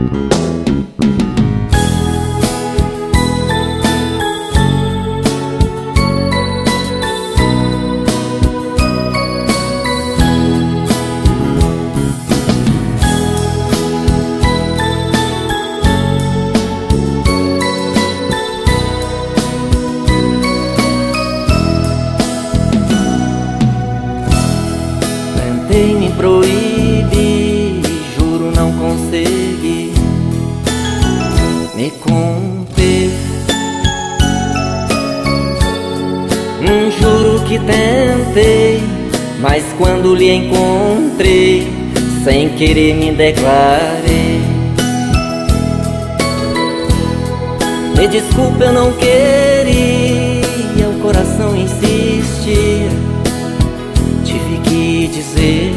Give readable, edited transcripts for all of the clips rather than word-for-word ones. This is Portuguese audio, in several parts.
Tentei me proibir, juro não consegui me conter. Juro que tentei, mas quando lhe encontrei, sem querer me declarei. Me desculpe, eu não queria, o coração insistia, tive que dizer.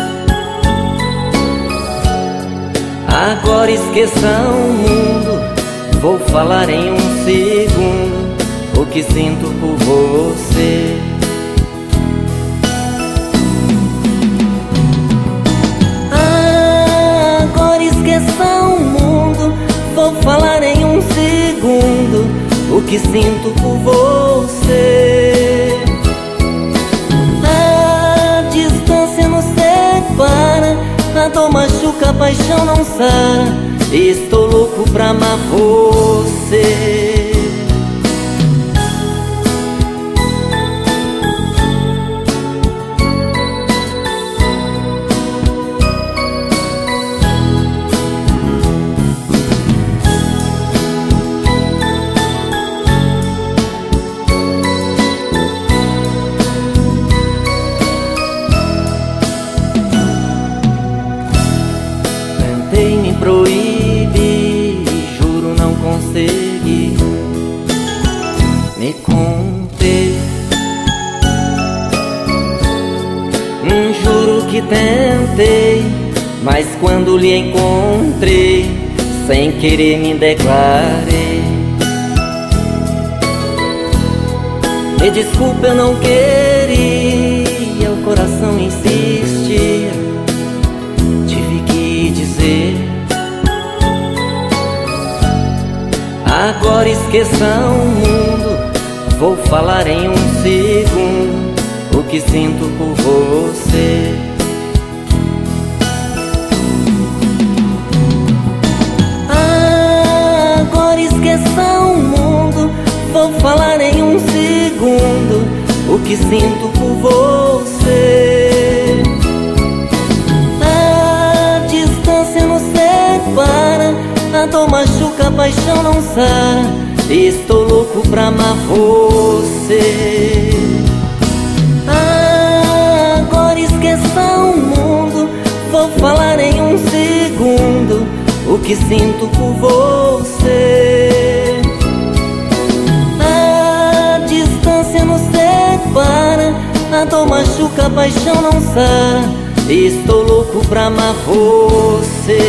Agora esqueça o mundo, vou falar em um segundo o que sinto por você. Agora esqueça o mundo, vou falar em um segundo o que sinto por você. A distância nos separa, a dor machuca, a paixão não sara. Estou louco pra amar você. Tentei me proibir, juro não consegui me conter. Juro que tentei, mas quando lhe encontrei, sem querer me declarei. Me desculpe, eu não queria, o coração insistia, tive que dizer. Agora esqueça o mundo, vou falar em um segundo o que sinto por você. Agora esqueça o mundo, vou falar em um segundo o que sinto por você. A distância nos separa, a dor machuca, a paixão não sara. Estou louco pra amar você. Agora esqueça o mundo, vou falar em um segundo o que sinto por você. A distância nos separa, a dor machuca, a paixão não sara. Estou louco pra amar você.